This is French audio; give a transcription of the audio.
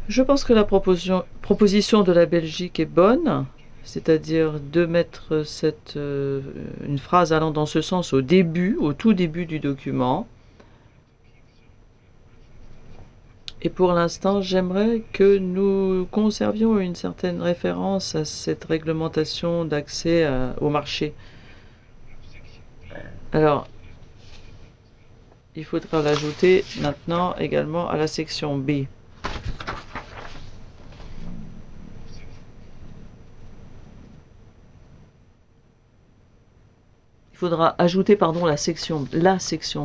Je pense que la proposition de la Belgique est bonne, c'est-à-dire de mettre une phrase allant dans ce sens au début, au tout début du document. Et pour l'instant, j'aimerais que nous conservions une certaine référence à cette réglementation d'accès au marché. Alors, il faudra l'ajouter maintenant également à la section B. Il faudra ajouter, pardon, la section